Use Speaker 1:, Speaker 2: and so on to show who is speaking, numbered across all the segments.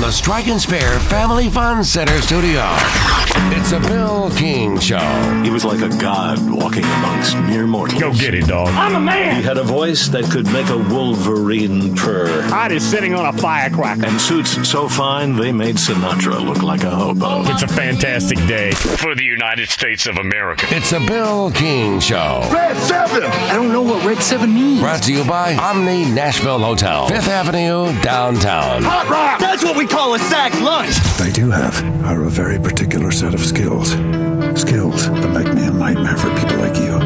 Speaker 1: the Strike and Spare Family Fun Center studio, it's a Bill King Show.
Speaker 2: He was like a god walking amongst mere mortals.
Speaker 3: Go get it, dog.
Speaker 4: I'm a man.
Speaker 2: He had a voice that could make a wolverine purr.
Speaker 4: Heart is sitting on a firecracker.
Speaker 2: And suits so fine they made Sinatra look like a hobo.
Speaker 3: It's a fantastic day for the United States of America.
Speaker 1: It's a Bill King Show.
Speaker 4: Red 7. I don't know what Red 7 means.
Speaker 1: Brought to you by Omni Nashville Hotel, 5th Avenue, downtown.
Speaker 4: Hot rock. That's what we call a sack lunch.
Speaker 5: They do have are a very particular set of skills. Skills that make me a nightmare for people like you.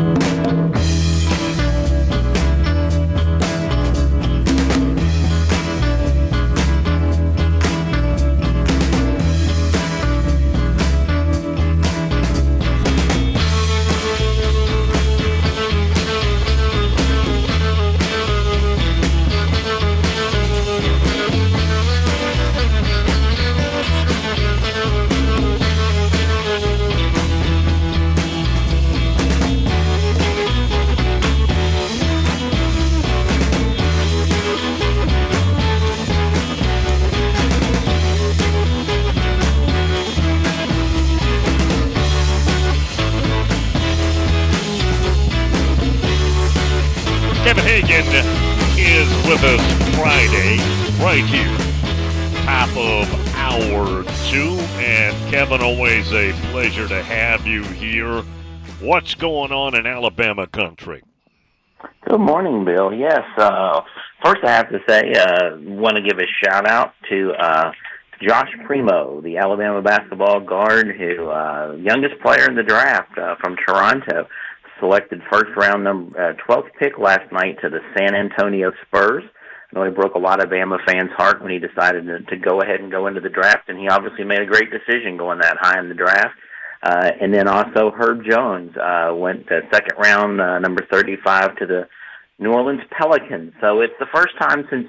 Speaker 3: Kevin Hagan is with us Friday, right here, top of hour 2. And Kevin, always a pleasure to have you here. What's going on in Alabama country?
Speaker 6: Good morning, Bill. Yes, first I have to say, want to give a shout-out to Josh Primo, the Alabama basketball guard, who youngest player in the draft from Toronto, selected first round 12th pick last night to the San Antonio Spurs. I know he broke a lot of Bama fans' heart when he decided to go ahead and go into the draft, and he obviously made a great decision going that high in the draft. And then also Herb Jones went second round, number 35, to the New Orleans Pelicans. So it's the first time since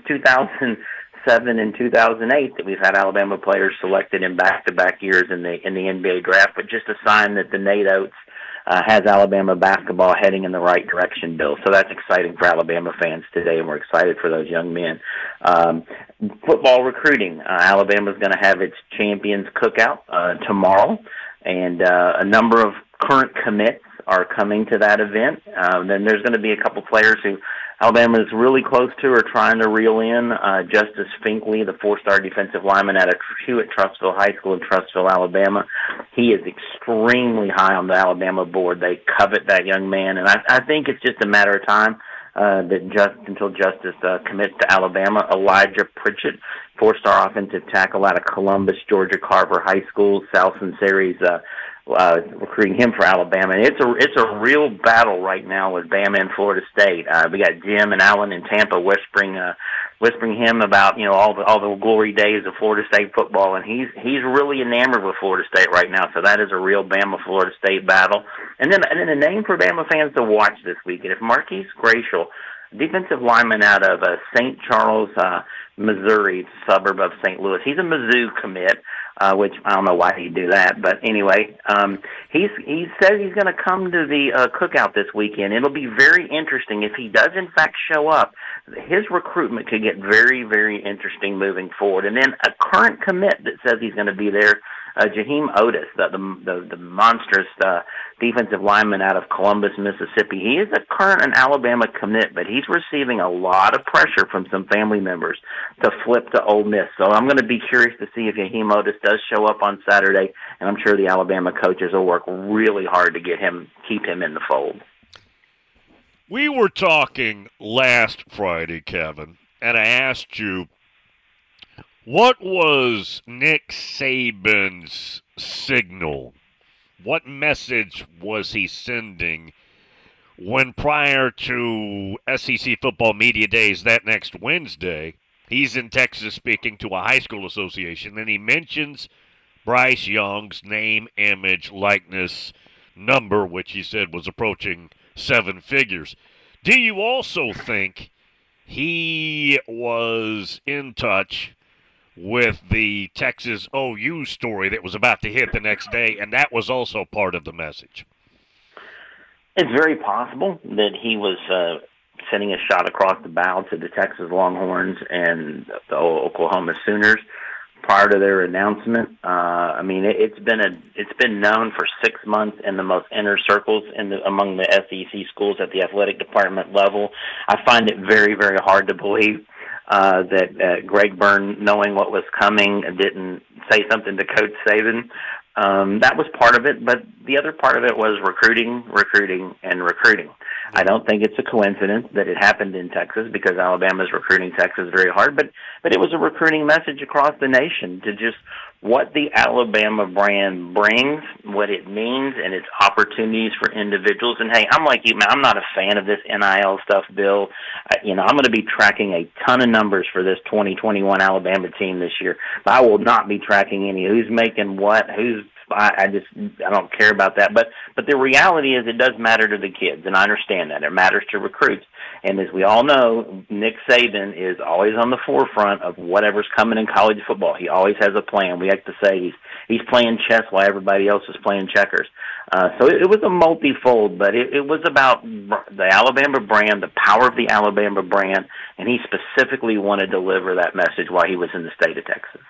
Speaker 6: 2007 and 2008 that we've had Alabama players selected in back-to-back years in the NBA draft, but just a sign that the Nate Oates has Alabama basketball heading in the right direction, Bill. So that's exciting for Alabama fans today, and we're excited for those young men. Football recruiting. Alabama's going to have its Champions Cookout tomorrow, and a number of current commits are coming to that event. Then there's going to be a couple players who Alabama is really close to or trying to reel in. Justice Finkley, the four-star defensive lineman out of Hewitt-Trussville High School in Trussville, Alabama. He is extremely high on the Alabama board. They covet that young man, and I think it's just a matter of time until Justice commits to Alabama. Elijah Pritchett, four-star offensive tackle out of Columbus, Georgia Carver High School. Sal Sunseri's recruiting him for Alabama. And it's a real battle right now with Bama and Florida State. We got Jim and Alan in Tampa whispering him about all the glory days of Florida State football, and he's really enamored with Florida State right now. So that is a real Bama Florida State battle. And then a name for Bama fans to watch this weekend: if Marquise Gracial, defensive lineman out of St. Charles, Missouri, suburb of St. Louis. He's a Mizzou commit, which I don't know why he'd do that, but anyway, he says he's going to come to the cookout this weekend. It'll be very interesting if he does in fact show up. His recruitment could get very, very interesting moving forward. And then a current commit that says he's going to be there, Jaheim Otis, the monstrous defensive lineman out of Columbus, Mississippi. He is a current and Alabama commit, but he's receiving a lot of pressure from some family members to flip to Ole Miss. So I'm going to be curious to see if Jaheim Otis does show up on Saturday, and I'm sure the Alabama coaches will work really hard to keep him in the fold.
Speaker 3: We were talking last Friday, Kevin, and I asked you, what was Nick Saban's signal? What message was he sending when prior to SEC Football Media Days that next Wednesday, he's in Texas speaking to a high school association, and he mentions Bryce Young's name, image, likeness, number, which he said was approaching 7 figures. Do you also think he was in touch with the Texas OU story that was about to hit the next day, and that was also part of the message?
Speaker 6: It's very possible that he was sending a shot across the bow to the Texas Longhorns and the Oklahoma Sooners. prior to their announcement. I mean, it's been known for 6 months in the most inner circles among the SEC schools at the athletic department level. I find it very, very hard to believe that Greg Byrne, knowing what was coming, didn't say something to Coach Saban. That was part of it, but the other part of it was recruiting, and recruiting. I don't think it's a coincidence that it happened in Texas because Alabama's recruiting Texas very hard, but it was a recruiting message across the nation to just what the Alabama brand brings, what it means, and its opportunities for individuals. And hey, I'm like you, man. I'm not a fan of this NIL stuff, Bill. I'm going to be tracking a ton of numbers for this 2021 Alabama team this year. But I will not be tracking any who's making what, I don't care about that. But the reality is it does matter to the kids, and I understand that. It matters to recruits. And as we all know, Nick Saban is always on the forefront of whatever's coming in college football. He always has a plan. We like to say he's playing chess while everybody else is playing checkers. So it was a multifold, but it was about the Alabama brand, the power of the Alabama brand, and he specifically wanted to deliver that message while he was in the state of Texas.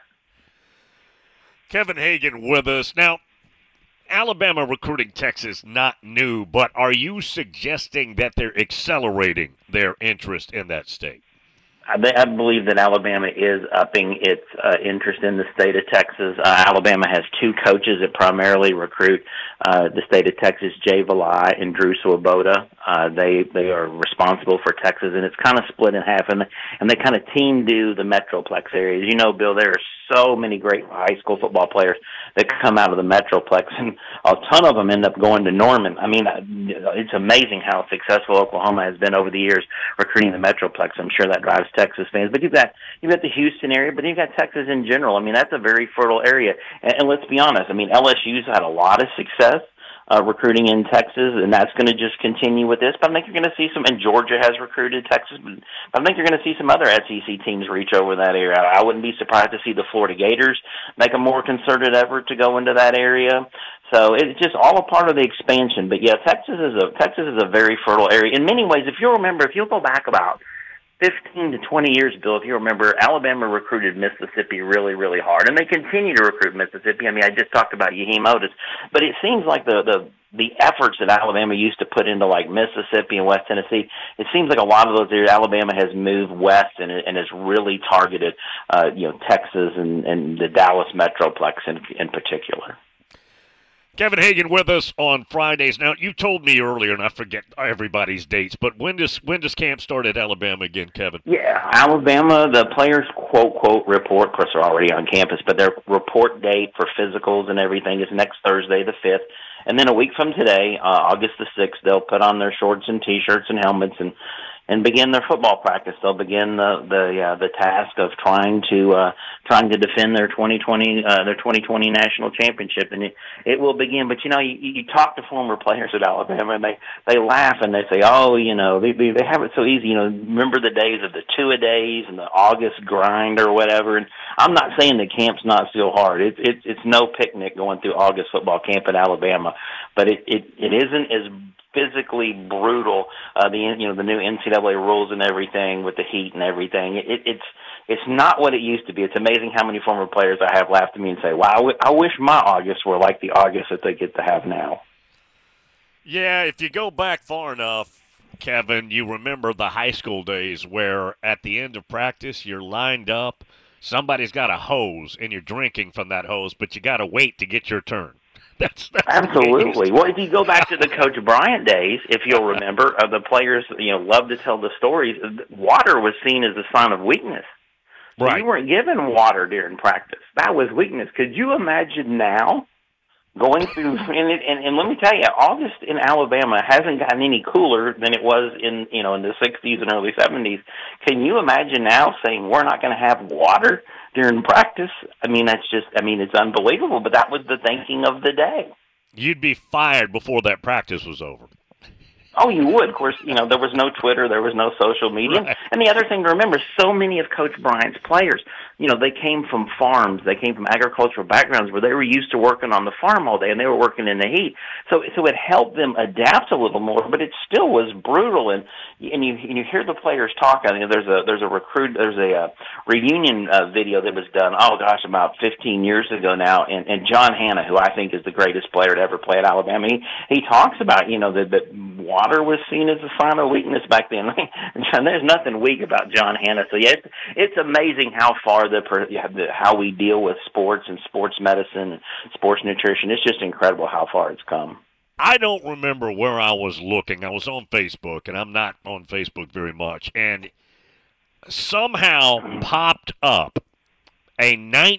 Speaker 3: Kevin Hagan with us. Now, Alabama recruiting Texas not new, but are you suggesting that they're accelerating their interest in that state?
Speaker 6: I believe that Alabama is upping its interest in the state of Texas. Alabama has two coaches that primarily recruit the state of Texas, Jay Valai and Drew Swoboda. They are responsible for Texas, and it's kind of split in half, and they kind of team do the Metroplex areas. You know, Bill, there are so many great high school football players that come out of the Metroplex, and a ton of them end up going to Norman. I mean, it's amazing how successful Oklahoma has been over the years recruiting the Metroplex. I'm sure that drives Texas fans. But you've got the Houston area, but you've got Texas in general. I mean, that's a very fertile area. And let's be honest, I mean, LSU's had a lot of success recruiting in Texas, and that's going to just continue with this. But I think you're going to see some, and Georgia has recruited Texas, but I think you're going to see some other SEC teams reach over that area. I wouldn't be surprised to see the Florida Gators make a more concerted effort to go into that area. So it's just all a part of the expansion. But yeah, Texas is a very fertile area. In many ways, if you'll go back about 15 to 20 years, Bill, if you remember, Alabama recruited Mississippi really, really hard, and they continue to recruit Mississippi. I mean, I just talked about Yaheem Otis, but it seems like the efforts that Alabama used to put into like Mississippi and West Tennessee, it seems like a lot of those areas Alabama has moved west and has really targeted, Texas and the Dallas Metroplex in particular.
Speaker 3: Kevin Hagan with us on Fridays. Now, you told me earlier, and I forget everybody's dates, but when does camp start at Alabama again, Kevin?
Speaker 6: Yeah, Alabama, the players quote report, of course they're already on campus, but their report date for physicals and everything is next Thursday the 5th. And then a week from today, August the 6th, they'll put on their shorts and T-shirts and helmets and begin their football practice. They'll begin the task of trying to defend their 2020 national championship, and it will begin. But you talk to former players at Alabama, and they laugh and they say, they have it so easy. Remember the days of the two-a-days and the August grind or whatever. And I'm not saying the camp's not still hard. It's no picnic going through August football camp at Alabama, but it isn't as physically brutal. The new NCAA rules and everything with the heat and everything. It's not what it used to be. It's amazing how many former players I have laughed at me and say, "Wow, I wish my August were like the August that they get to have now."
Speaker 3: Yeah, if you go back far enough, Kevin, you remember the high school days where at the end of practice you're lined up, somebody's got a hose, and you're drinking from that hose, but you got to wait to get your turn. That's
Speaker 6: Absolutely. Well, if you go back to the Coach Bryant days, if you'll remember, the players love to tell the stories. Water was seen as a sign of weakness. So
Speaker 3: right.
Speaker 6: You weren't given water during practice. That was weakness. Could you imagine now going through? And let me tell you, August in Alabama hasn't gotten any cooler than it was in the 60s and early 70s. Can you imagine now saying we're not going to have water during practice? I mean, it's unbelievable, but that was the thinking of the day.
Speaker 3: You'd be fired before that practice was over.
Speaker 6: Oh, you would. Of course, there was no Twitter, there was no social media.
Speaker 3: Right.
Speaker 6: And the other thing to remember, so many of Coach Bryant's players, they came from farms, they came from agricultural backgrounds where they were used to working on the farm all day and they were working in the heat. So it helped them adapt a little more, but it still was brutal. And you hear the players talk. I mean, there's a reunion video that was done. Oh gosh, about 15 years ago now. And John Hanna, who I think is the greatest player to ever play at Alabama, he talks about that water was seen as a sign of weakness back then. There's nothing weak about John Hanna. So yeah, it's amazing how far how we deal with sports and sports medicine and sports nutrition. It's just incredible how far it's come.
Speaker 3: I don't remember where I was looking. I was on Facebook, and I'm not on Facebook very much, and somehow popped up a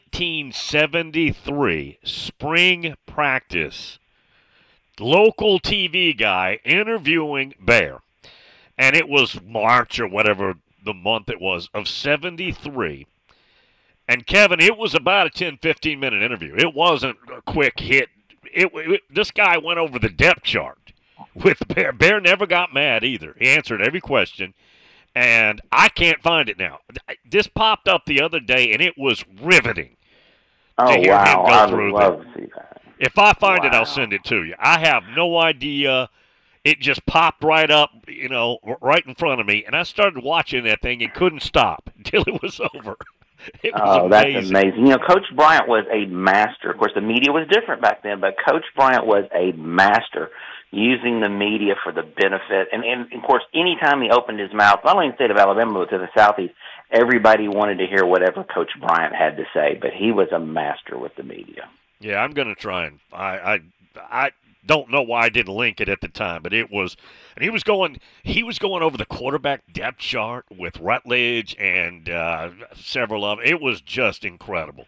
Speaker 3: 1973 spring practice local TV guy interviewing Bear. And it was March or whatever the month it was of 73. And Kevin, it was about a 10, 15-minute interview. It wasn't a quick hit. This guy went over the depth chart with Bear. Bear never got mad either. He answered every question. And I can't find it now. This popped up the other day, and it was riveting to hear him go through
Speaker 6: I would love to see that.
Speaker 3: If I find it, I'll send it to you. I have no idea. It just popped right up, right in front of me, and I started watching that thing and couldn't stop until it was over. It was amazing.
Speaker 6: That's amazing. Coach Bryant was a master. Of course, the media was different back then, but Coach Bryant was a master using the media for the benefit. And of course, anytime he opened his mouth, not only in the state of Alabama, but to the Southeast, everybody wanted to hear whatever Coach Bryant had to say, but he was a master with the media.
Speaker 3: Yeah, I'm going to try and I don't know why I didn't link it at the time, but it was, and he was going over the quarterback depth chart with Rutledge and several of them. It was just incredible.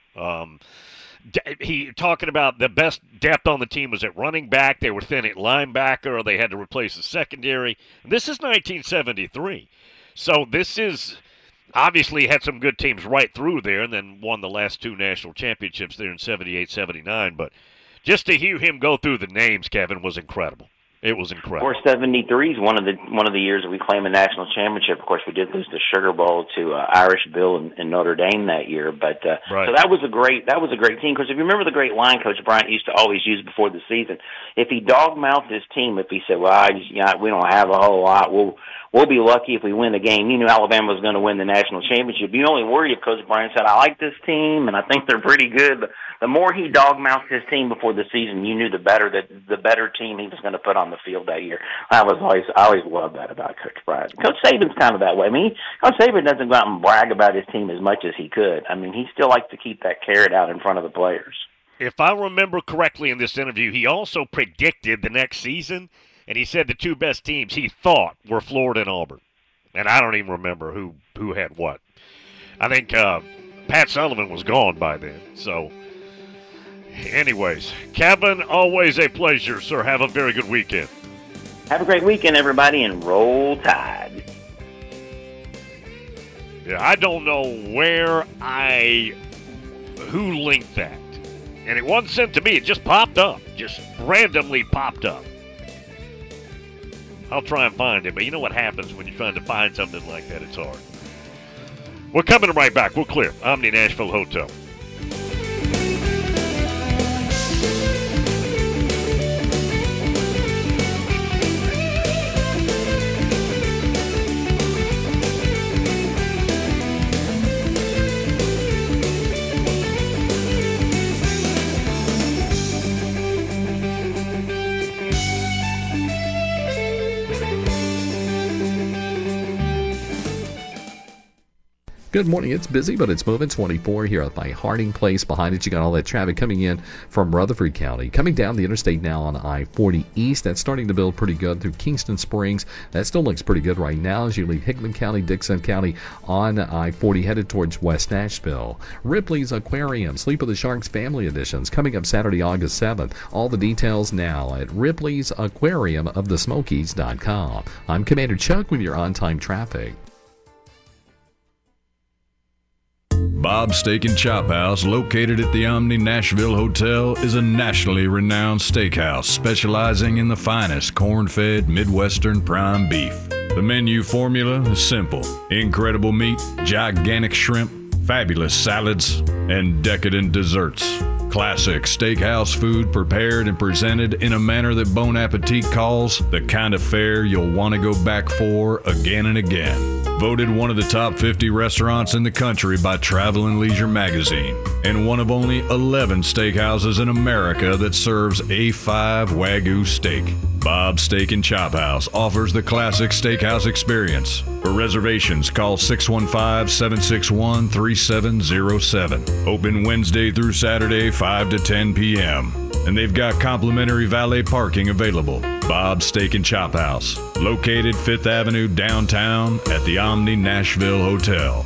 Speaker 3: He talking about the best depth on the team was at running back. They were thin at linebacker, or they had to replace the secondary. This is 1973, so this is. Obviously had some good teams right through there and then won the last two national championships there in 78, 79. But just to hear him go through the names, Kevin, was incredible. It was incredible.
Speaker 6: Of course, 73 is one of the years that we claim a national championship. Of course, we did lose the Sugar Bowl to Irish Bill and Notre Dame that year. But
Speaker 3: right.
Speaker 6: So that was a great team. Because if you remember the great line Coach Bryant used to always use before the season, if he dogmouthed his team, if he said, "Well, we don't have a whole lot. We'll be lucky if we win the game." You knew Alabama was going to win the national championship. You only worry if Coach Bryant said, "I like this team and I think they're pretty good." But the more he dogmouthed his team before the season, you knew the better team he was going to put on the field that year. I always loved that about Coach Bryant. Coach Saban's kind of that way. I mean, Coach Saban doesn't go out and brag about his team as much as he could. I mean, he still likes to keep that carrot out in front of the players.
Speaker 3: If I remember correctly in this interview, he also predicted the next season, and he said the two best teams he thought were Florida and Auburn. And I don't even remember who had what. I think Pat Sullivan was gone by then. So, anyways, Kevin, always a pleasure, sir. Have a very good weekend.
Speaker 6: Have a great weekend, everybody, and roll Tide.
Speaker 3: Yeah, I don't know who linked that. And it wasn't sent to me. It just popped up. Just randomly popped up. I'll try and find it. But you know what happens when you're trying to find something like that? It's hard. We're coming right back. We're clear. Omni Nashville Hotel.
Speaker 7: Good morning. It's busy, but it's moving. 24 here by Harding Place. Behind it, you got all that traffic coming in from Rutherford County. Coming down the interstate now on I-40 East. That's starting to build pretty good through Kingston Springs. That still looks pretty good right now as you leave Hickman County, Dixon County on I-40 headed towards West Nashville. Ripley's Aquarium, Sleep of the Sharks Family Editions, coming up Saturday, August 7th. All the details now at Ripley's Aquarium of the Smokies.com. I'm Commander Chuck with your on-time traffic.
Speaker 8: Bob's Steak and Chop House, located at the Omni Nashville Hotel, is a nationally renowned steakhouse specializing in the finest corn-fed Midwestern prime beef. The menu formula is simple: incredible meat, gigantic shrimp, fabulous salads, and decadent desserts. Classic steakhouse food prepared and presented in a manner that Bon Appetit calls the kind of fare you'll want to go back for again and again. Voted one of the top 50 restaurants in the country by Travel and Leisure magazine, and one of only 11 steakhouses in America that serves A5 Wagyu steak. Bob's Steak and Chop House offers the classic steakhouse experience. For reservations, call 615-761-3707. Open Wednesday through Saturday, 5 to 10 p.m. And they've got complimentary valet parking available. Bob's Steak and Chop House, located 5th Avenue downtown at the Omni Nashville Hotel.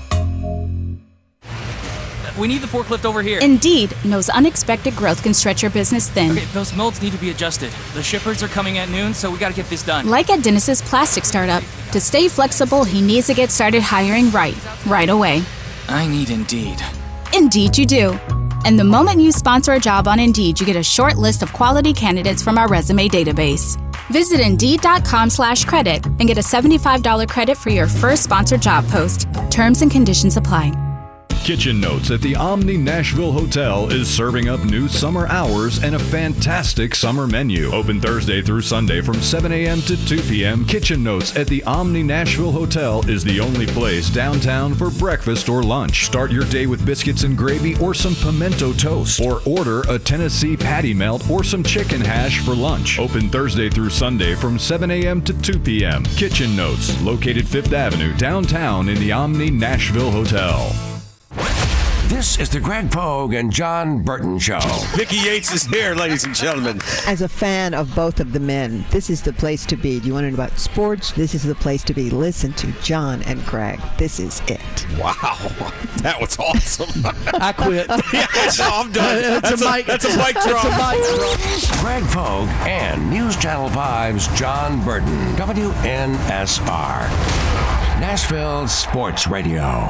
Speaker 9: We need the forklift over here.
Speaker 10: Indeed knows unexpected growth can stretch your business thin.
Speaker 9: Okay, those molds need to be adjusted. The shippers are coming at noon, so we gotta get this done.
Speaker 10: Like at Dennis's plastic startup. To stay flexible, he needs to get started hiring right away.
Speaker 9: I need Indeed.
Speaker 10: Indeed you do. And the moment you sponsor a job on Indeed, you get a short list of quality candidates from our resume database. Visit Indeed.com/credit and get a $75 credit for your first sponsored job post. Terms and conditions apply.
Speaker 8: Kitchen Notes at the Omni Nashville Hotel is serving up new summer hours and a fantastic summer menu. Open Thursday through Sunday from 7 a.m. to 2 p.m. Kitchen Notes at the Omni Nashville Hotel is the only place downtown for breakfast or lunch. Start your day with biscuits and gravy or some pimento toast, or order a Tennessee patty melt or some chicken hash for lunch. Open Thursday through Sunday from 7 a.m. to 2 p.m. Kitchen Notes, located 5th Avenue downtown in the Omni Nashville Hotel.
Speaker 1: This is the Greg Pogue and John Burton Show.
Speaker 11: Mickey Yates is here, ladies and gentlemen.
Speaker 12: As a fan of both of the men, this is the place to be. Do you want to know about sports? This is the place to be. Listen to John and Greg. This is it.
Speaker 11: Wow. That was awesome.
Speaker 13: I quit.
Speaker 11: Yeah, I'm done. That's a mic drop.
Speaker 1: Greg Pogue and News Channel 5's John Burton, WNSR. Nashville Sports Radio.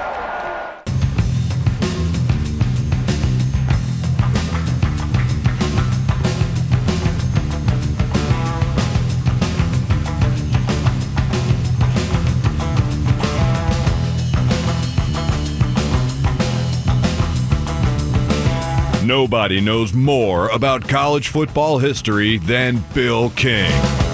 Speaker 8: Nobody knows more about college football history than Bill King.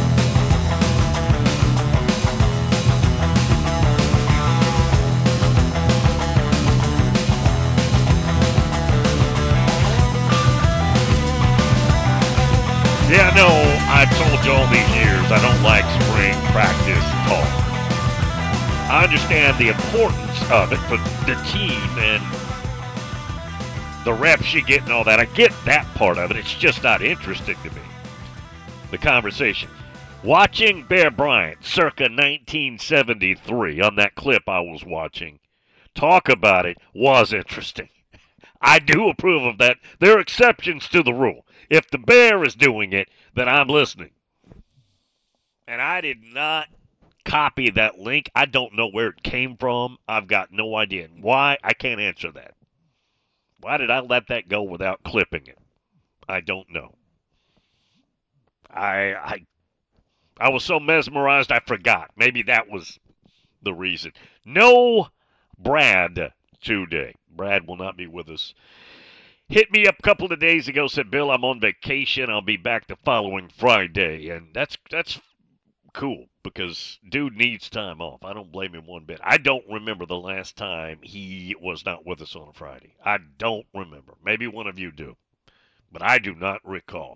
Speaker 3: Yeah, no, I told you all these years I don't like spring practice talk. I understand the importance of it for the team and the reps you get and all that. I get that part of it. It's just not interesting to me. The conversation. Watching Bear Bryant circa 1973 on that clip I was watching talk about it was interesting. I do approve of that. There are exceptions to the rule. If the Bear is doing it, then I'm listening. And I did not copy that link. I don't know where it came from. I've got no idea. Why? I can't answer that. Why did I let that go without clipping it? I don't know. I was so mesmerized I forgot. Maybe that was the reason. No Brad today. Brad will not be with us. Hit me up a couple of days ago, said, Bill, I'm on vacation. I'll be back the following Friday. And that's cool because dude needs time off. I don't blame him one bit. I don't remember the last time he was not with us on a Friday. I don't remember. Maybe one of you do, but I do not recall.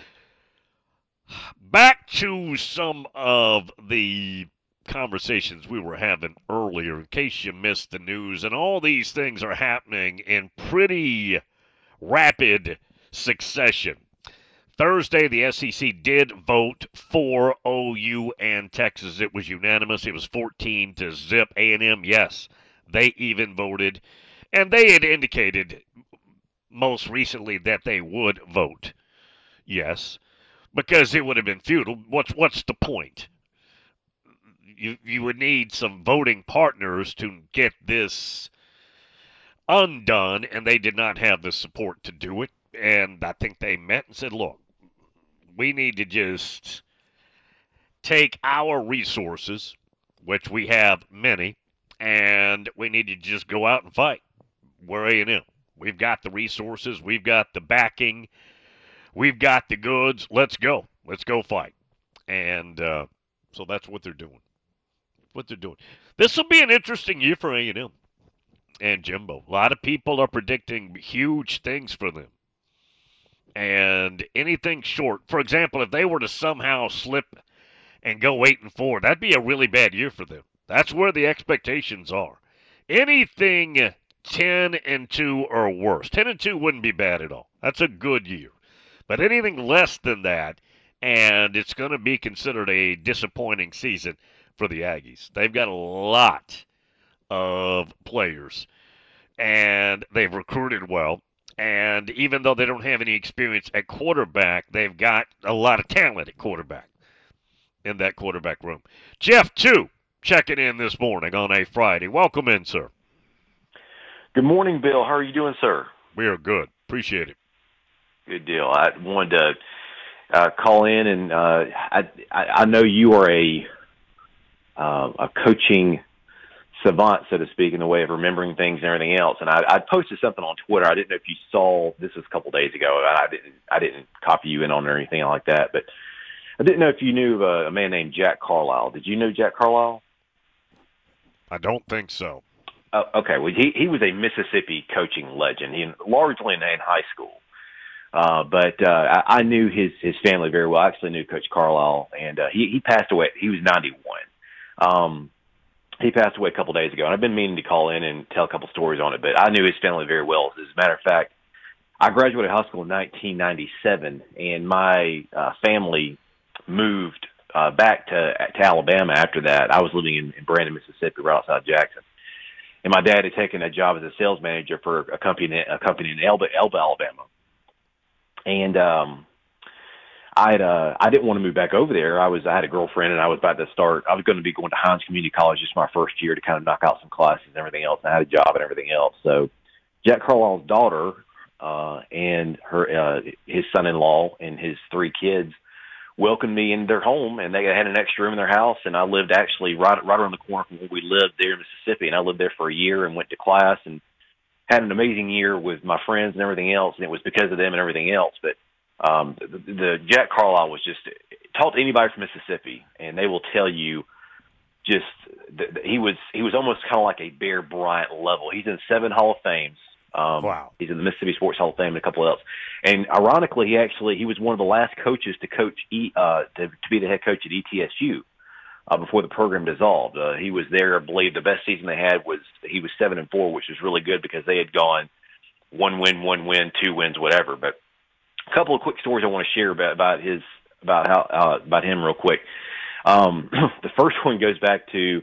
Speaker 3: Back to some of the conversations we were having earlier, in case you missed the news, and all these things are happening in pretty rapid succession. Thursday, the SEC did vote for OU and Texas. It was unanimous. It was 14-0 A&M. Yes, they even voted. And they had indicated most recently that they would vote yes, because it would have been futile. What's the point? You would need some voting partners to get this undone, and they did not have the support to do it. And I think they met and said, look, we need to just take our resources, which we have many, and we need to just go out and fight. We're A&M. We've got the resources. We've got the backing. We've got the goods. Let's go. Let's go fight. And so that's what they're doing. This will be an interesting year for A&M and Jimbo. A lot of people are predicting huge things for them. And anything short, for example, if they were to somehow slip and go 8-4, that'd be a really bad year for them. That's where the expectations are. Anything 10-2 or worse, 10-2 wouldn't be bad at all. That's a good year. But anything less than that, and it's going to be considered a disappointing season for the Aggies. They've got a lot of players, and they've recruited well. And even though they don't have any experience at quarterback, they've got a lot of talent at quarterback in that quarterback room. Jeff, too, checking in this morning on a Friday. Welcome in, sir.
Speaker 13: Good morning, Bill. How are you doing, sir?
Speaker 3: We are good. Appreciate it.
Speaker 13: Good deal. I wanted to call in, and I know you are a coaching savant, so to speak, in the way of remembering things and everything else. And I posted something on Twitter. I didn't know if you saw this was a couple days ago. I didn't copy you in on it or anything like that, but I didn't know if you knew of a man named Jack Carlisle. Did you know Jack Carlisle?
Speaker 3: I don't think so.
Speaker 13: Okay. Well, he was a Mississippi coaching legend. He largely in high school. But I knew his family very well. I actually knew Coach Carlisle, and he passed away. He was 91. He passed away a couple days ago, and I've been meaning to call in and tell a couple stories on it, but I knew his family very well. As a matter of fact, I graduated high school in 1997, and my family moved back to Alabama after that. I was living in Brandon, Mississippi, right outside Jackson. And my dad had taken a job as a sales manager for a company in Elba, Alabama. And I didn't want to move back over there. I had a girlfriend, and I was about to start. I was going to be going to Hines Community College just my first year to kind of knock out some classes and everything else. And I had a job and everything else. So Jack Carlisle's daughter and his son-in-law and his 3 kids welcomed me in their home, and they had an extra room in their house. And I lived actually right around the corner from where we lived there in Mississippi. And I lived there for a year and went to class and had an amazing year with my friends and everything else. And it was because of them and everything else. But the Jack Carlisle was just talk to anybody from Mississippi, and they will tell you just he was almost kind of like a Bear Bryant level. He's in 7 Hall of Fames.
Speaker 3: Wow.
Speaker 13: He's in the Mississippi Sports Hall of Fame and a couple else. And ironically, he was one of the last coaches to coach to be the head coach at ETSU before the program dissolved. He was there. I believe the best season they had he was 7-4, which was really good because they had gone 1 win, 2 wins, whatever. But a couple of quick stories I want to share about him real quick. The first one goes back to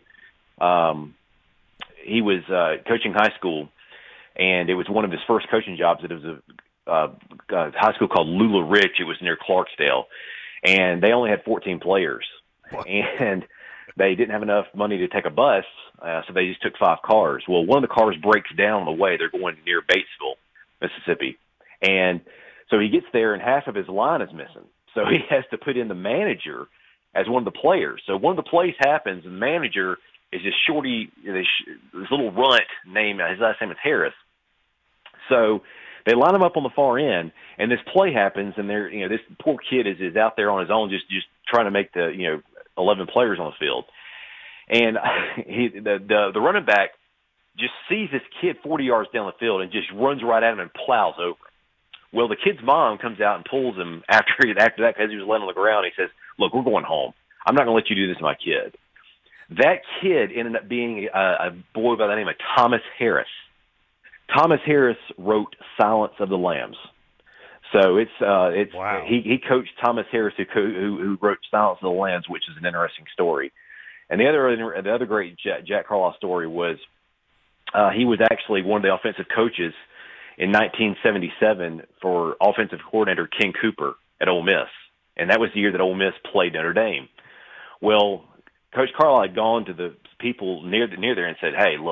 Speaker 13: he was coaching high school, and it was one of his first coaching jobs. It was a high school called Lula Rich. It was near Clarksdale, and they only had 14 players, and they didn't have enough money to take a bus, so they just took 5 cars. Well, one of the cars breaks down on the way. They're going near Batesville, Mississippi, and so he gets there, and half of his line is missing. So he has to put in the manager as one of the players. So one of the plays happens, and the manager is this shorty, this little runt named, his last name is Harris. So they line him up on the far end, and this play happens, and this poor kid is out there on his own, just trying to make the 11 players on the field, and the running back just sees this kid 40 yards down the field and just runs right at him and plows over him. Well, the kid's mom comes out and pulls him after that because he was laying on the ground. He says, "Look, we're going home. I'm not going to let you do this to my kid." That kid ended up being a boy by the name of Thomas Harris. Thomas Harris wrote Silence of the Lambs. So it's wow. He coached Thomas Harris, who wrote Silence of the Lambs, which is an interesting story. And the other great Jack Carlisle story was he was actually one of the offensive coaches in 1977 for offensive coordinator Ken Cooper at Ole Miss, and that was the year that Ole Miss played Notre Dame. Well, Coach Carlisle had gone to the people near there and said, "Hey, look,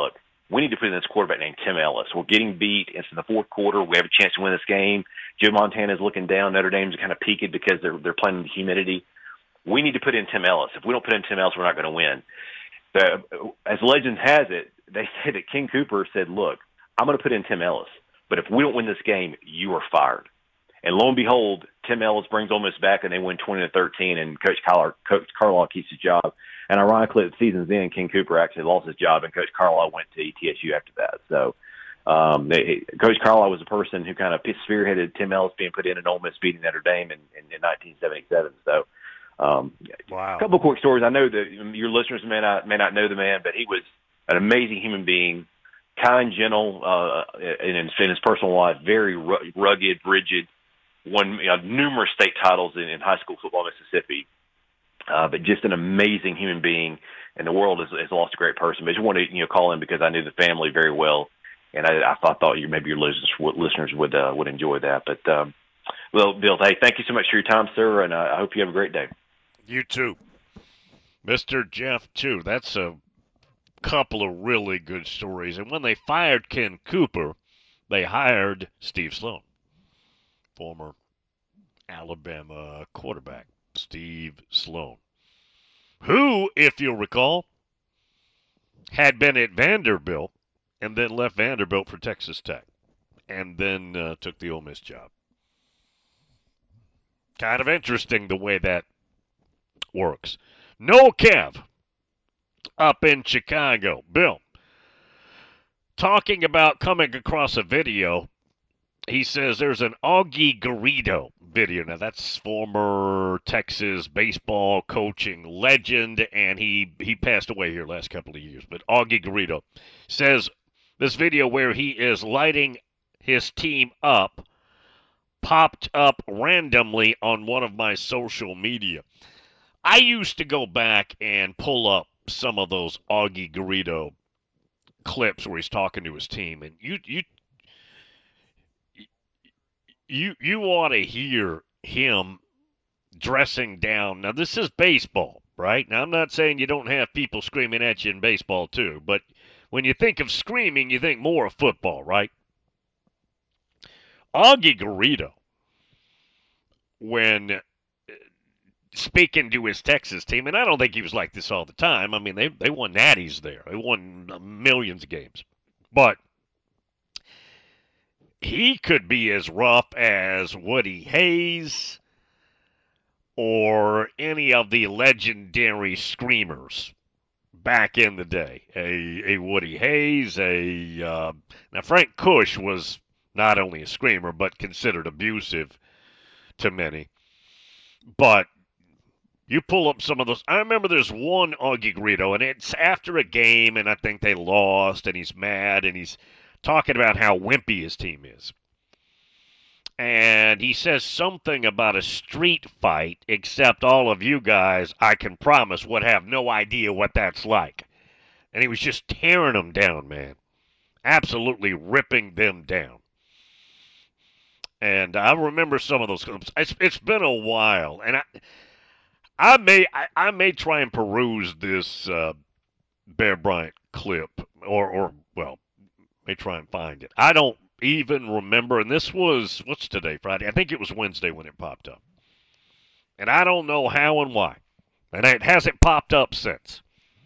Speaker 13: we need to put in this quarterback named Tim Ellis. We're getting beat. It's in the fourth quarter. We have a chance to win this game. Joe Montana's looking down. Notre Dame's kind of peaked because they're playing in the humidity. We need to put in Tim Ellis. If we don't put in Tim Ellis, we're not going to win. As legend has it, they said that King Cooper said, look, I'm going to put in Tim Ellis, but if we don't win this game, you are fired. And lo and behold, Tim Ellis brings Ole Miss back, and they win 20-13, and Coach Carlisle keeps his job. And ironically, at the season's end, King Cooper actually lost his job, and Coach Carlisle went to ETSU after that. So Coach Carlisle was the person who kind of spearheaded Tim Ellis being put in an Ole Miss beating Notre Dame in 1977. So
Speaker 3: wow.
Speaker 13: A couple of quick stories. I know that your listeners may not know the man, but he was an amazing human being, kind, gentle, in his personal life, very rugged, rigid, won numerous state titles in high school football in Mississippi, but just an amazing human being, and the world has lost a great person. But I just wanted to call in because I knew the family very well, and I thought maybe your listeners would enjoy that. But, well, Bill, hey, thank you so much for your time, sir, and I hope you have a great day.
Speaker 3: You too. Mr. Jeff, too. That's a couple of really good stories. And when they fired Ken Cooper, they hired Steve Sloan, former Alabama quarterback, Steve Sloan, who, if you'll recall, had been at Vanderbilt and then left Vanderbilt for Texas Tech and then took the Ole Miss job. Kind of interesting the way that works. Noel Kev up in Chicago. Bill, talking about coming across a video, he says there's an Augie Garrido video. Now, that's former Texas baseball coaching legend, and he passed away here last couple of years. But Augie Garrido says this video where he is lighting his team up popped up randomly on one of my social media. I used to go back and pull up some of those Augie Garrido clips where he's talking to his team, and you ought to hear him dressing down. Now, this is baseball, right? Now, I'm not saying you don't have people screaming at you in baseball, too, but when you think of screaming, you think more of football, right? Augie Garrido, when speaking to his Texas team, and I don't think he was like this all the time. I mean, they won natties there. They won millions of games. But he could be as rough as Woody Hayes or any of the legendary screamers back in the day. A Woody Hayes, now Frank Kush was not only a screamer, but considered abusive to many. But you pull up some of those. I remember there's one Augie Garrido, and it's after a game, and I think they lost, and he's mad, and he's talking about how wimpy his team is. And he says something about a street fight, except all of you guys, I can promise, would have no idea what that's like. And he was just tearing them down, man. Absolutely ripping them down. And I remember some of those clips. It's been a while, and I may try and peruse this Bear Bryant clip, or may try and find it. I don't even remember, and this was, what's today, Friday? I think it was Wednesday when it popped up. And I don't know how and why. And it hasn't popped up since.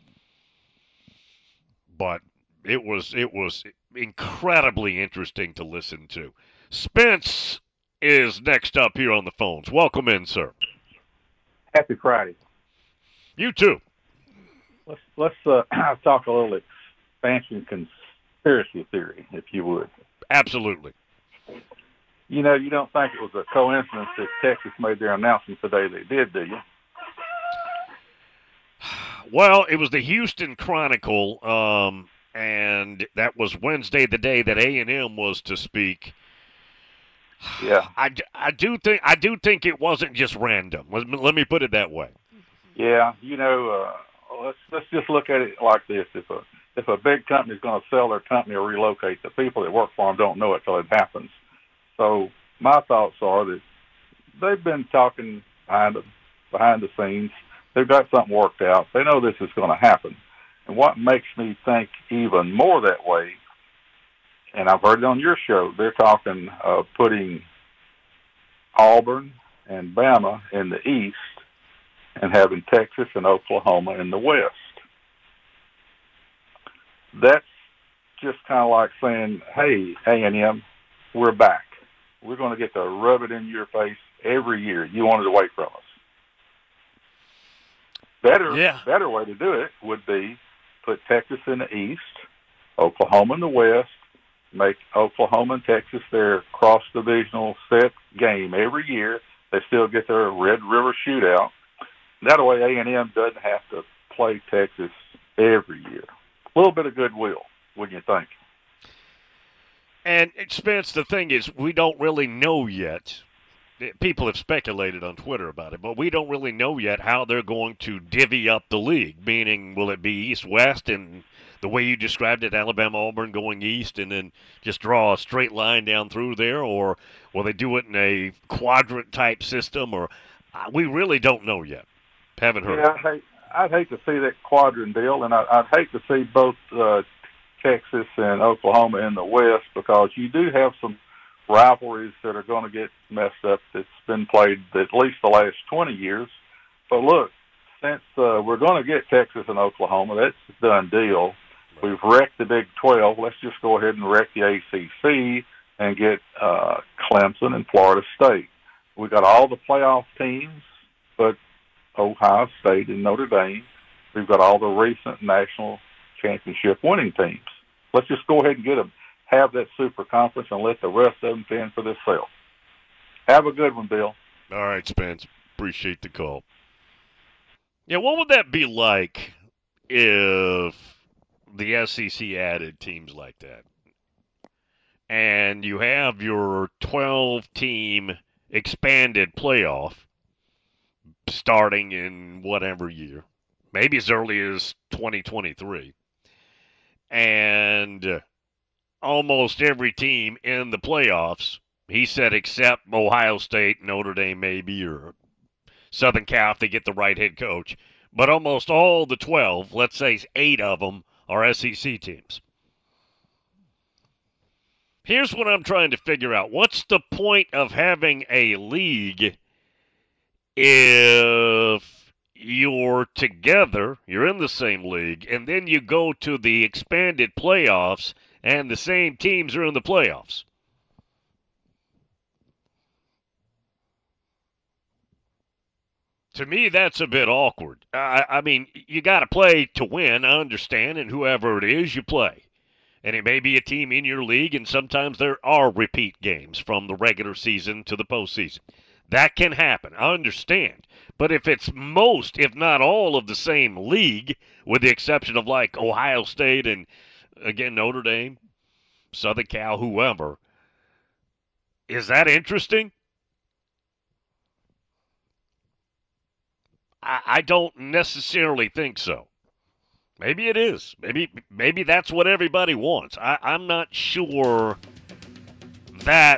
Speaker 3: But it was incredibly interesting to listen to. Spence is next up here on the phones. Welcome in, sir.
Speaker 14: Happy Friday.
Speaker 3: You too.
Speaker 14: Let's talk a little expansion conspiracy theory, if you would.
Speaker 3: Absolutely.
Speaker 14: You don't think it was a coincidence that Texas made their announcement today they did, do you?
Speaker 3: Well, it was the Houston Chronicle, and that was Wednesday, the day that A&M was to speak.
Speaker 14: Yeah.
Speaker 3: I do think it wasn't just random. Let me put it that way.
Speaker 14: Yeah, let's just look at it like this: if a big company is going to sell their company or relocate, the people that work for them don't know it till it happens. So my thoughts are that they've been talking behind the scenes. They've got something worked out. They know this is going to happen. And what makes me think even more that way, and I've heard it on your show, they're talking putting Auburn and Bama in the East and having Texas and Oklahoma in the West. That's just kind of like saying, hey, A&M, we're back. We're going to get to rub it in your face every year. You wanted to wait from us. Better way to do it would be put Texas in the East, Oklahoma in the West, make Oklahoma and Texas their cross-divisional set game every year. They still get their Red River shootout. That way A&M doesn't have to play Texas every year. A little bit of goodwill, wouldn't you think?
Speaker 3: And, Spence, the thing is, we don't really know yet. People have speculated on Twitter about it, but we don't really know yet how they're going to divvy up the league, meaning will it be East-West and the way you described it, Alabama-Auburn going east and then just draw a straight line down through there, or will they do it in a quadrant-type system? Or we really don't know yet. Haven't heard.
Speaker 14: Yeah, I'd hate to see that quadrant deal, and I'd hate to see both Texas and Oklahoma in the West, because you do have some rivalries that are going to get messed up that's been played at least the last 20 years. But look, since we're going to get Texas and Oklahoma, that's a done deal. We've wrecked the Big 12. Let's just go ahead and wreck the ACC and get Clemson and Florida State. We got all the playoff teams, but Ohio State and Notre Dame. We've got all the recent national championship winning teams. Let's just go ahead and get them. Have that super conference and let the rest of them fend for themselves. Have a good one, Bill.
Speaker 3: All right, Spence. Appreciate the call. Yeah, what would that be like if the SEC added teams like that? And you have your 12-team expanded playoff starting in whatever year, maybe as early as 2023. And almost every team in the playoffs, he said, except Ohio State, Notre Dame maybe, or Southern Cal if they get the right head coach. But almost all the 12, let's say 8 of them, are SEC teams. Here's what I'm trying to figure out. What's the point of having a league if you're together, you're in the same league, and then you go to the expanded playoffs and the same teams are in the playoffs? To me, that's a bit awkward. I mean, you got to play to win, I understand, and whoever it is, you play. And it may be a team in your league, and sometimes there are repeat games from the regular season to the postseason. That can happen. I understand. But if it's most, if not all, of the same league, with the exception of like Ohio State and, again, Notre Dame, Southern Cal, whoever, is that interesting? I don't necessarily think so. Maybe it is. Maybe that's what everybody wants. I'm not sure that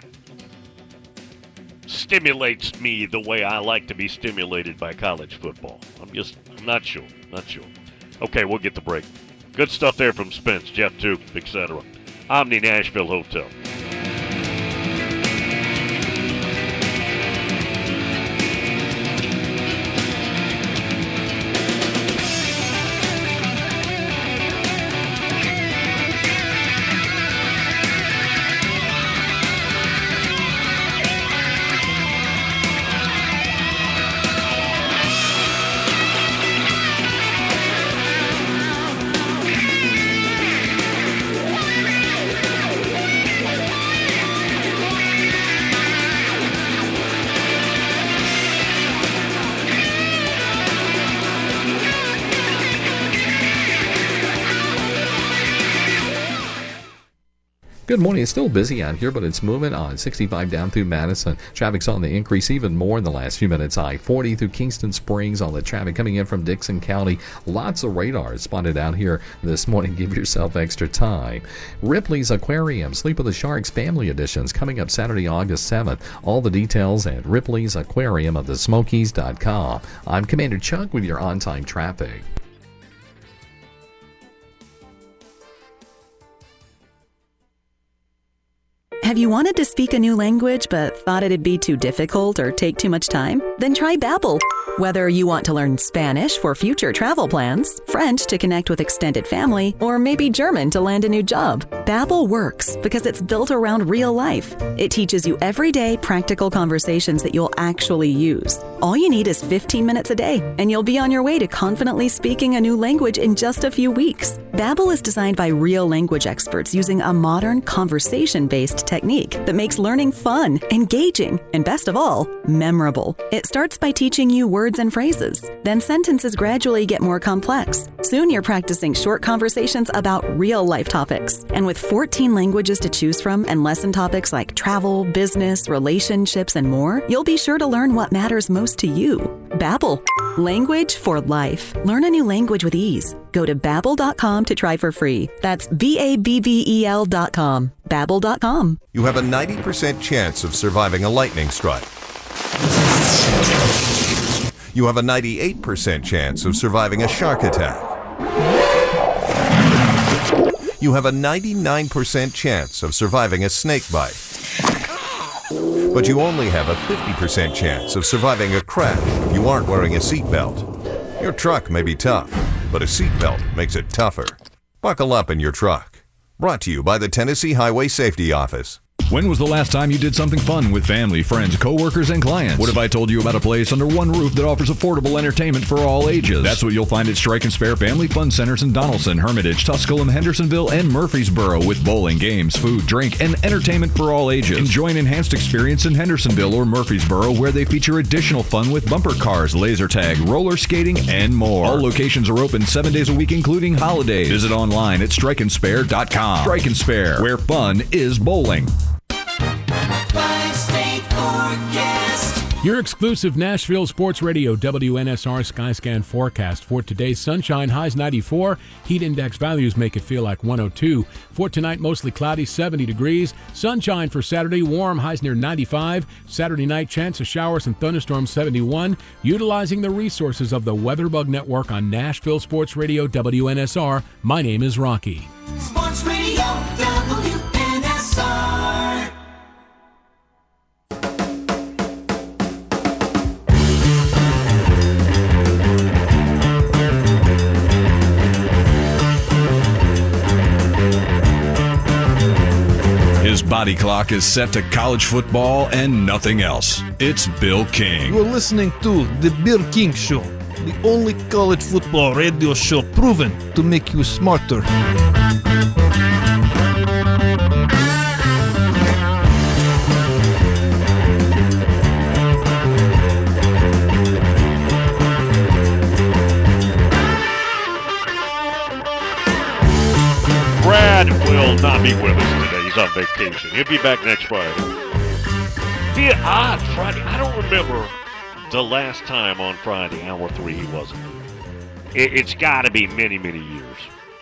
Speaker 3: stimulates me the way I like to be stimulated by college football. I'm just not sure. Okay, we'll get the break. Good stuff there from Spence, Jeff Duke, etc. Omni Nashville Hotel.
Speaker 7: Good morning. It's still busy out here, but it's moving on 65 down through Madison. Traffic's on the increase even more in the last few minutes. I-40 through Kingston Springs, all the traffic coming in from Dixon County. Lots of radars spotted out here this morning. Give yourself extra time. Ripley's Aquarium, Sleep with the Sharks Family Editions coming up Saturday, August 7th. All the details at Ripley's Aquarium of the Smokies.com. I'm Commander Chuck with your on-time traffic.
Speaker 15: Have you wanted to speak a new language but thought it'd be too difficult or take too much time? Then try Babbel. Whether you want to learn Spanish for future travel plans, French to connect with extended family, or maybe German to land a new job, Babbel works because it's built around real life. It teaches you everyday practical conversations that you'll actually use. All you need is 15 minutes a day, and you'll be on your way to confidently speaking a new language in just a few weeks. Babbel is designed by real language experts using a modern conversation-based technique that makes learning fun, engaging, and best of all, memorable. It starts by teaching you words and phrases. Then sentences gradually get more complex. Soon you're practicing short conversations about real-life topics. And with 14 languages to choose from and lesson topics like travel, business, relationships, and more, you'll be sure to learn what matters most to you. Babbel. Language for life. Learn a new language with ease. Go to Babbel.com to try for free. That's BABBEL.com. Babbel.com.
Speaker 16: You have a 90% chance of surviving a lightning strike. You have a 98% chance of surviving a shark attack. You have a 99% chance of surviving a snake bite. But you only have a 50% chance of surviving a crash if you aren't wearing a seatbelt. Your truck may be tough, but a seatbelt makes it tougher. Buckle up in your truck. Brought to you by the Tennessee Highway Safety Office.
Speaker 8: When was the last time you did something fun with family, friends, coworkers, and clients? What if I told you about a place under one roof that offers affordable entertainment for all ages? That's what you'll find at Strike and Spare Family Fun Centers in Donaldson, Hermitage, Tusculum, Hendersonville, and Murfreesboro with bowling, games, food, drink, and entertainment for all ages. Enjoy an enhanced experience in Hendersonville or Murfreesboro where they feature additional fun with bumper cars, laser tag, roller skating, and more. All locations are open 7 days a week, including holidays. Visit online at strikeandspare.com. Strike and Spare, where fun is bowling.
Speaker 17: Your exclusive Nashville Sports Radio WNSR Skyscan forecast for today: sunshine, highs 94, heat index values make it feel like 102. For tonight, mostly cloudy, 70 degrees. Sunshine for Saturday, warm, highs near 95. Saturday night, chance of showers and thunderstorms, 71. Utilizing the resources of the WeatherBug Network on Nashville Sports Radio WNSR, my name is Rocky.
Speaker 18: Sports Radio WNSR.
Speaker 8: His body clock is set to college football and nothing else. It's Bill King.
Speaker 19: You're listening to The Bill King Show, the only college football radio show proven to make you smarter.
Speaker 3: Brad will not be with us today. He's on vacation. He'll be back next Friday. Be odd Friday. I don't remember the last time on Friday, hour 3, he wasn't here. It's got to be many, many years.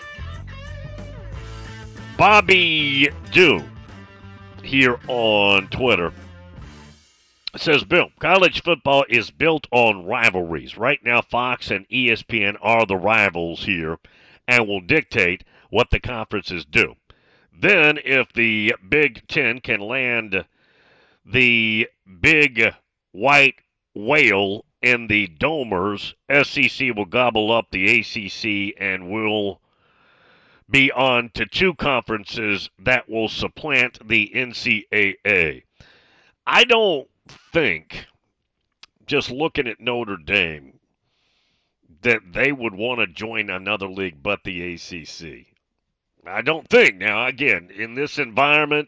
Speaker 3: Bobby Dew here on Twitter says, Bill, college football is built on rivalries. Right now, Fox and ESPN are the rivals here and will dictate what the conferences do. Then, if the Big Ten can land the big white whale in the Domers, SEC will gobble up the ACC and will be on to two conferences that will supplant the NCAA. I don't think, just looking at Notre Dame, that they would want to join another league but the ACC. I don't think. Now, again, in this environment,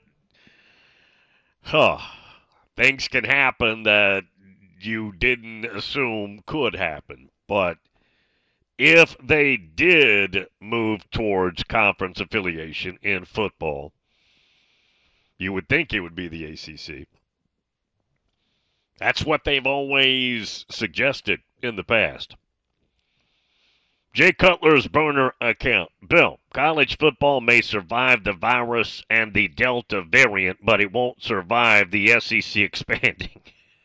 Speaker 3: things can happen that you didn't assume could happen. But if they did move towards conference affiliation in football, you would think it would be the ACC. That's what they've always suggested in the past. Jay Cutler's burner account. Bill, college football may survive the virus and the Delta variant, but it won't survive the SEC expanding.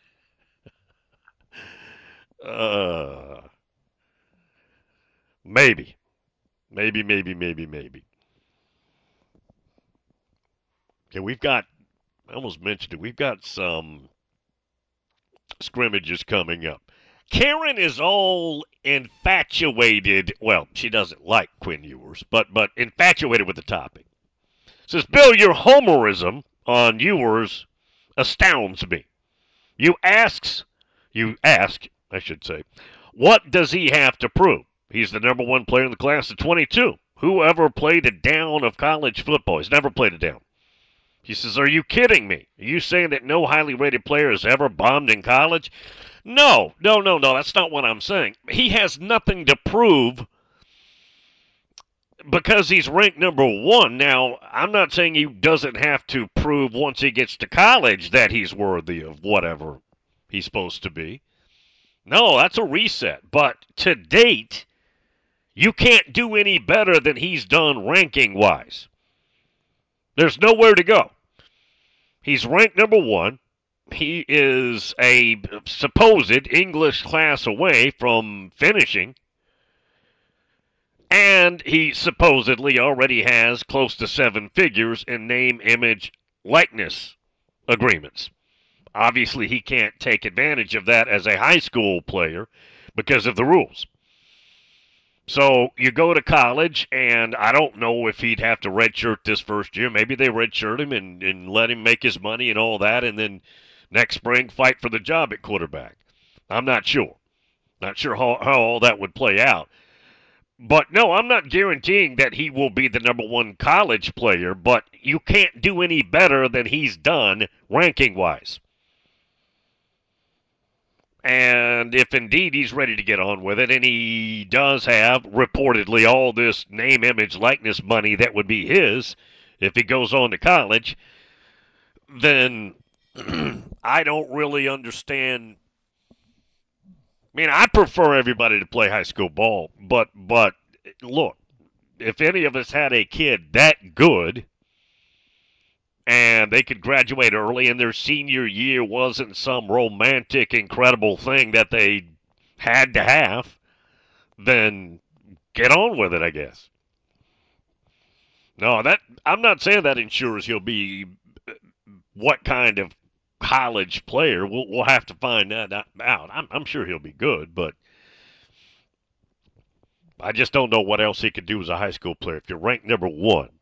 Speaker 3: Maybe. Maybe. Okay, we've got I almost mentioned it. We've got some scrimmages coming up. Karen is all infatuated. Well, she doesn't like Quinn Ewers, but infatuated with the topic. Says, Bill, your homerism on Ewers astounds me. You ask, I should say, what does he have to prove? He's the number one player in the class of 22. Who ever played a down of college football? He's never played a down. He says, are you kidding me? Are you saying that no highly rated player has ever bombed in college? No. That's not what I'm saying. He has nothing to prove because he's ranked number one. Now, I'm not saying he doesn't have to prove once he gets to college that he's worthy of whatever he's supposed to be. No, that's a reset. But to date, you can't do any better than he's done ranking-wise. There's nowhere to go. He's ranked number one. He is a supposed English class away from finishing. And he supposedly already has close to 7 figures in name, image, likeness agreements. Obviously, he can't take advantage of that as a high school player because of the rules. So you go to college, and I don't know if he'd have to redshirt this first year. Maybe they redshirt him and let him make his money and all that, and then next spring fight for the job at quarterback. I'm not sure. Not sure how all that would play out. But no, I'm not guaranteeing that he will be the number one college player, but you can't do any better than he's done ranking-wise. And if indeed he's ready to get on with it, and he does have reportedly all this name, image, likeness money that would be his if he goes on to college, then I don't really understand. I mean, I prefer everybody to play high school ball, but look, if any of us had a kid that good and they could graduate early and their senior year wasn't some romantic, incredible thing that they had to have, then get on with it, I guess. No, I'm not saying that ensures he'll be what kind of college player. We'll have to find that out. I'm sure he'll be good, but I just don't know what else he could do as a high school player. If you're ranked number one,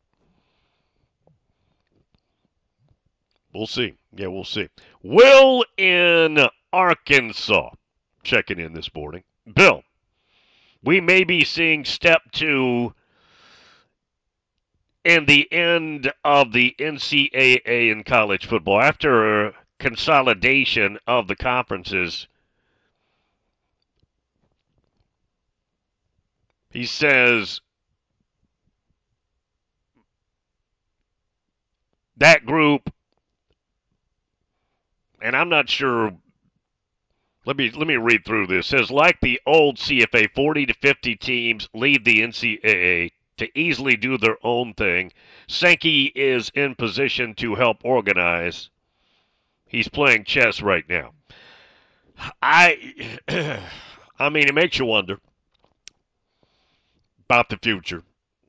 Speaker 3: we'll see. Yeah, we'll see. Will in Arkansas checking in this morning. Bill, we may be seeing step 2 in the end of the NCAA in college football. After consolidation of the conferences, he says that group, and I'm not sure. Let me read through this. It says, like the old CFA, 40 to 50 teams leave the NCAA to easily do their own thing. Sankey is in position to help organize. He's playing chess right now. I mean, it makes you wonder about the future.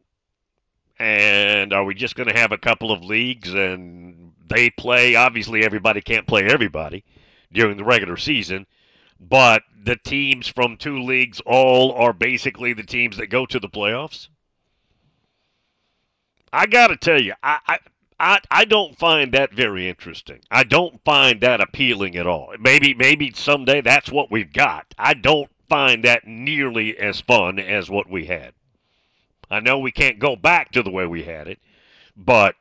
Speaker 3: And are we just going to have a couple of leagues and they play? Obviously, everybody can't play everybody during the regular season. But the teams from 2 leagues all are basically the teams that go to the playoffs. I got to tell you, I don't find that very interesting. I don't find that appealing at all. Maybe someday that's what we've got. I don't find that nearly as fun as what we had. I know we can't go back to the way we had it, but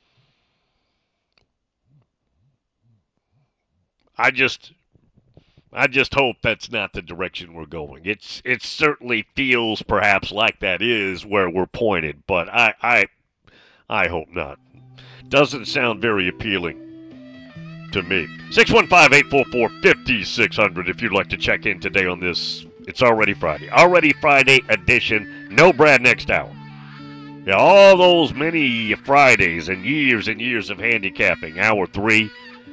Speaker 3: I just hope that's not the direction we're going. It certainly feels perhaps like that is where we're pointed, but I hope not. Doesn't sound very appealing to me. 615-844-5600 if you'd like to check in today on this. It's Already Friday. Already Friday edition. No Brad next hour. Yeah, all those many Fridays and years of handicapping. Hour 3.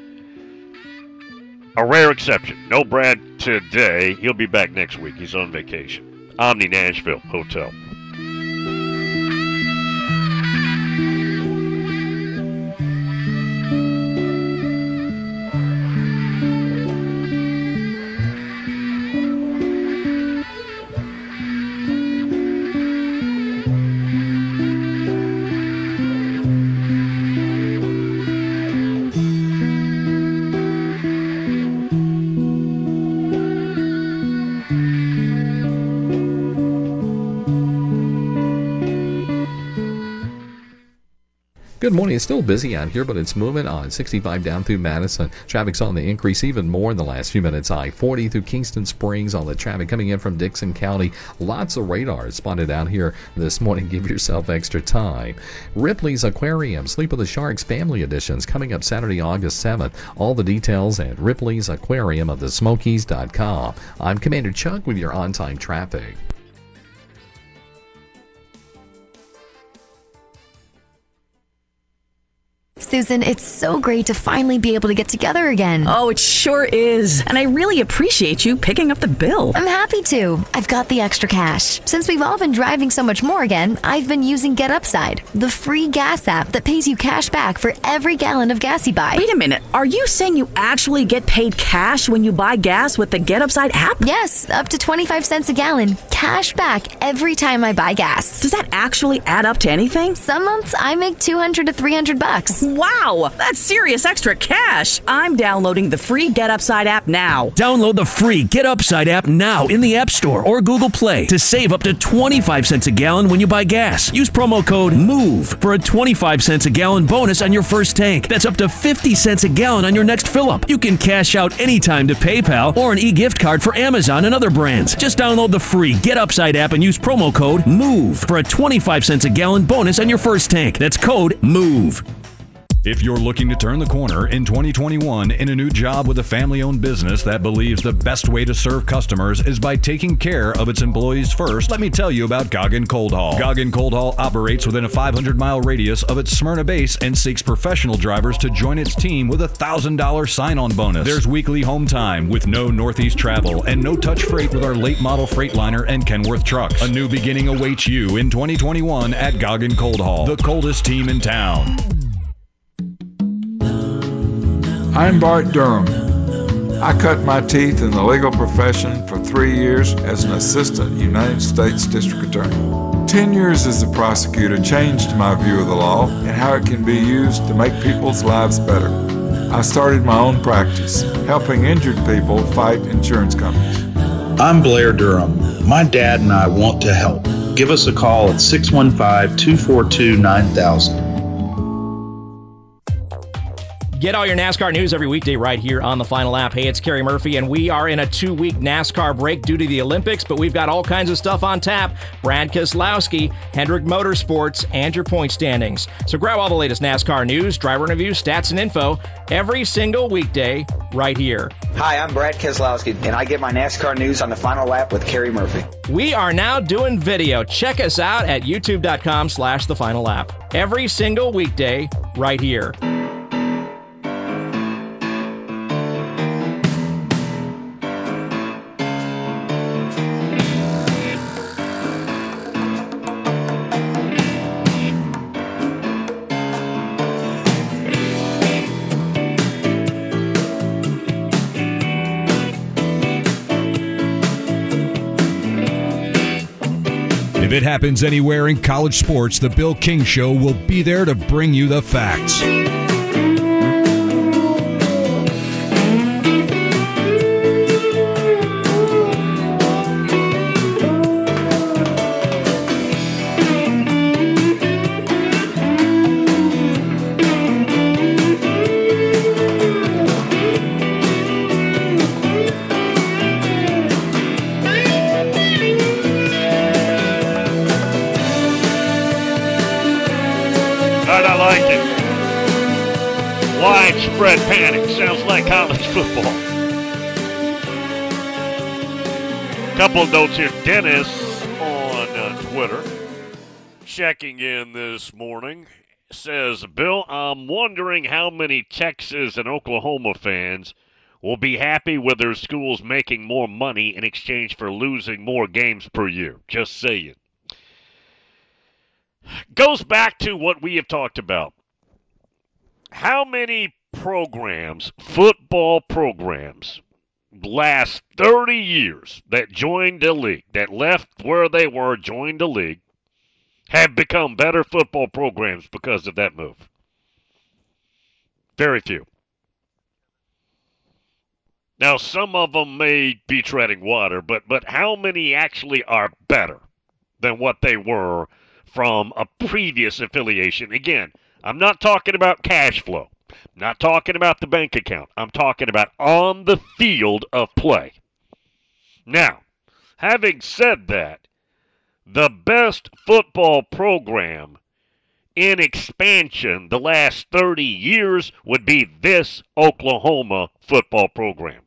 Speaker 3: A rare exception. No Brad today. He'll be back next week. He's on vacation. Omni Nashville Hotel.
Speaker 7: Good morning. It's still busy out here, but it's moving on 65 down through Madison. Traffic's on the increase even more in the last few minutes. I-40 through Kingston Springs on the traffic coming in from Dixon County. Lots of radar spotted out here this morning. Give yourself extra time. Ripley's Aquarium, Sleep with the Sharks Family Editions coming up Saturday, August 7th. All the details at Ripley's Aquarium of the Smokies.com. I'm Commander Chuck with your on-time traffic.
Speaker 18: Susan, it's so great to finally be able to get together again.
Speaker 15: Oh, it sure is. And I really appreciate you picking up the bill.
Speaker 18: I'm happy to. I've got the extra cash. Since we've all been driving so much more again, I've been using Get Upside, the free gas app that pays you cash back for every gallon of gas you buy.
Speaker 15: Wait a minute. Are you saying you actually get paid cash when you buy gas with the Get Upside app?
Speaker 18: Yes, up to 25 cents a gallon. Cash back every time I buy gas.
Speaker 15: Does that actually add up to anything?
Speaker 18: Some months I make $200 to $300.
Speaker 15: Wow, that's serious extra cash. I'm downloading the free Get Upside app now.
Speaker 20: Download the free Get Upside app now in the App Store or Google Play to save up to 25 cents a gallon when you buy gas. Use promo code MOVE for a 25 cents a gallon bonus on your first tank. That's up to 50 cents a gallon on your next fill-up. You can cash out anytime to PayPal or an e-gift card for Amazon and other brands. Just download the free Get Upside app and use promo code MOVE for a 25 cents a gallon bonus on your first tank. That's code MOVE.
Speaker 8: If you're looking to turn the corner in 2021 in a new job with a family-owned business that believes the best way to serve customers is by taking care of its employees first, let me tell you about Goggin Cold Haul. Goggin Cold Haul operates within a 500-mile radius of its Smyrna base and seeks professional drivers to join its team with a $1,000 sign-on bonus. There's weekly home time with no Northeast travel and no touch freight with our late model Freightliner and Kenworth trucks. A new beginning awaits you in 2021 at Goggin Cold Haul, the coldest team in town.
Speaker 21: I'm Bart Durham. I cut my teeth in the legal profession for 3 years as an assistant United States District Attorney. 10 years as a prosecutor changed my view of the law and how it can be used to make people's lives better. I started my own practice, helping injured people fight insurance companies.
Speaker 22: I'm Blair Durham. My dad and I want to help. Give us a call at 615-242-9000.
Speaker 23: Get all your NASCAR news every weekday right here on the Final Lap. Hey, it's Kerry Murphy, and we are in a 2-week NASCAR break due to the Olympics, but we've got all kinds of stuff on tap. Brad Keselowski, Hendrick Motorsports, and your point standings. So grab all the latest NASCAR news, driver interviews, stats, and info every single weekday right here.
Speaker 24: Hi, I'm Brad Keselowski, and I get my NASCAR news on the Final Lap with Kerry Murphy.
Speaker 23: We are now doing video. Check us out at youtube.com/The Final Lap. Every single weekday right here.
Speaker 8: If it happens anywhere in college sports, the Bill King Show will be there to bring you the facts.
Speaker 3: Widespread panic. Sounds like college football. Couple of notes here. Dennis on Twitter checking in this morning says, Bill, I'm wondering how many Texas and Oklahoma fans will be happy with their schools making more money in exchange for losing more games per year. Just saying. Goes back to what we have talked about. How many programs, football programs, last 30 years that joined the league, that left where they were, joined the league, have become better football programs because of that move? Very few. Now, some of them may be treading water, but how many actually are better than what they were from a previous affiliation? Again, I'm not talking about cash flow. I'm not talking about the bank account. I'm talking about on the field of play. Now, having said that, the best football program in expansion the last 30 years would be this Oklahoma football program.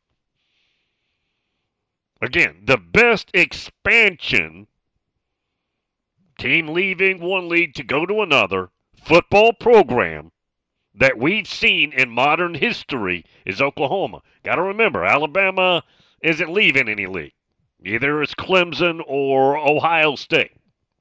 Speaker 3: Again, the best expansion, team leaving one league to go to another, football program that we've seen in modern history is Oklahoma. Got to remember, Alabama isn't leaving any league. Either it's Clemson or Ohio State.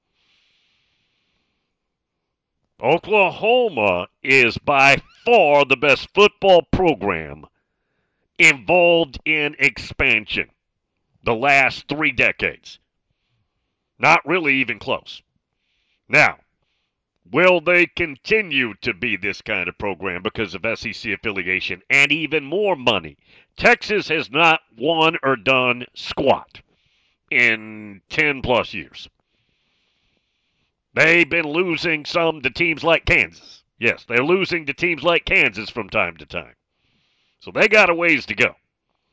Speaker 3: Oklahoma is by far the best football program involved in expansion the last 3 decades. Not really even close. Now, will they continue to be this kind of program because of SEC affiliation and even more money? Texas has not won or done squat in 10 plus years. They've been losing some to teams like Kansas. Yes, they're losing to teams like Kansas from time to time. So they got a ways to go.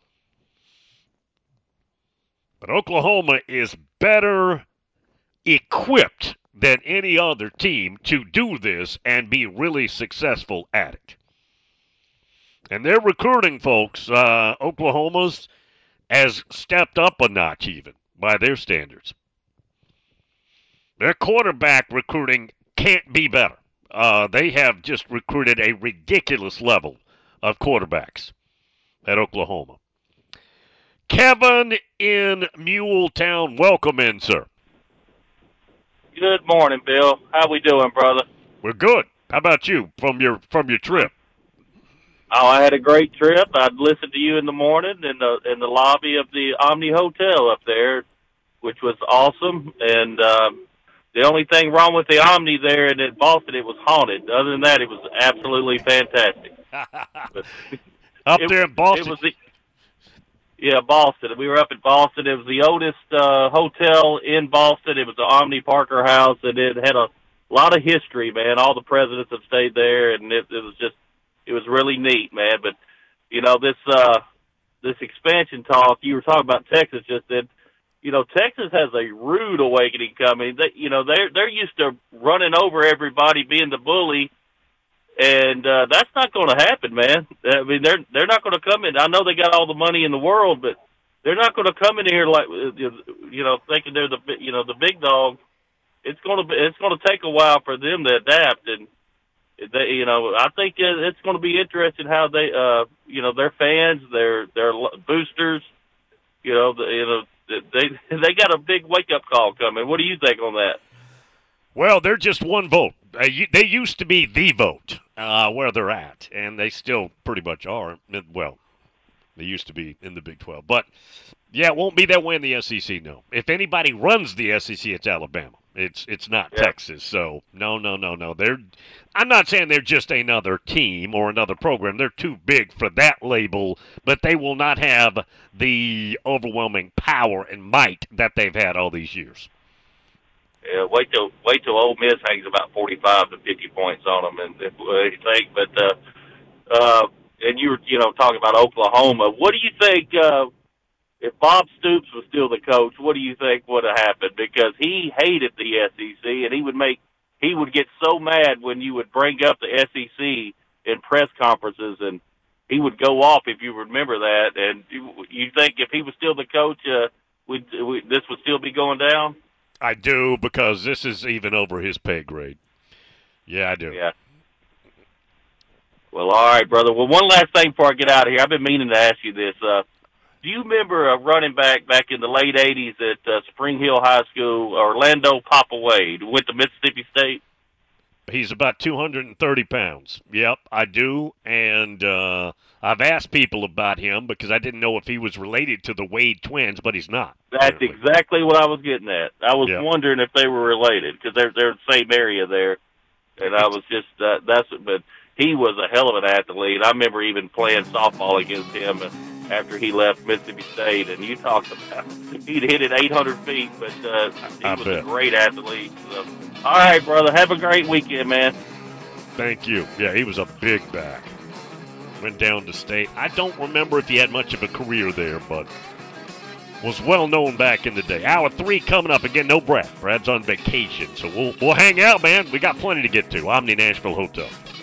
Speaker 3: But Oklahoma is better equipped than any other team to do this and be really successful at it. And they're recruiting, folks. Oklahoma's has stepped up a notch even by their standards. Their quarterback recruiting can't be better. They have just recruited a ridiculous level of quarterbacks at Oklahoma. Kevin in Muletown, welcome in, sir.
Speaker 2: Good morning, Bill. How we doing, brother?
Speaker 3: We're good. How about you from your trip?
Speaker 2: Oh, I had a great trip. I'd listened to you in the morning in the lobby of the Omni Hotel up there, which was awesome. And the only thing wrong with the Omni there in Boston, it was haunted. Other than that, it was absolutely fantastic.
Speaker 3: Up there in Boston?
Speaker 2: Yeah, Boston. We were up in Boston. It was the oldest hotel in Boston. It was the Omni Parker House, and it had a lot of history, man. All the presidents have stayed there, and it was really neat, man. But you know, this expansion talk, you were talking about Texas just then. You know, Texas has a rude awakening coming. They're used to running over everybody, being the bully. And that's not going to happen, man. I mean, they're not going to come in. I know they got all the money in the world, but they're not going to come in here like thinking they're the big dog. It's going to take a while for them to adapt, and I think it's going to be interesting how they their fans, their boosters, they got a big wake up call coming. What do you think on that?
Speaker 3: Well, they're just one vote. They used to be the vote where they're at, and they still pretty much are. Well, they used to be in the Big 12. But, yeah, it won't be that way in the SEC, no. If anybody runs the SEC, it's Alabama. It's not Texas. So, no. I'm not saying they're just another team or another program. They're too big for that label, but they will not have the overwhelming power and might that they've had all these years.
Speaker 2: Yeah, wait till Ole Miss hangs about 45 to 50 points on them, and what do you think? But and you were talking about Oklahoma. What do you think if Bob Stoops was still the coach? What do you think would have happened? Because he hated the SEC, and he would get so mad when you would bring up the SEC in press conferences, and he would go off if you remember that. And you think if he was still the coach, this would still be going down?
Speaker 3: I do, because this is even over his pay grade. Yeah, I do.
Speaker 2: Yeah. Well, all right, brother. Well, one last thing before I get out of here. I've been meaning to ask you this. Do you remember a running back in the late 80s at Spring Hill High School, Orlando Papa Wade, who went to Mississippi State?
Speaker 3: He's about 230 pounds. Yep, I do. And I've asked people about him because I didn't know if he was related to the Wade twins, but he's not.
Speaker 2: That's exactly what I was getting at. I was wondering if they were related because they're in the same area there. And I was just, but he was a hell of an athlete. I remember even playing softball against him after he left Mississippi State. And you talked about he'd hit it 800 feet, but he was a great athlete. So, all right, brother. Have a great weekend, man.
Speaker 3: Thank you. Yeah, he was a big back. Went down to state. I don't remember if he had much of a career there, but was well known back in the day. Hour 3 coming up. Again, no Brad. Brad's on vacation, so we'll hang out, man. We got plenty to get to. Omni Nashville Hotel.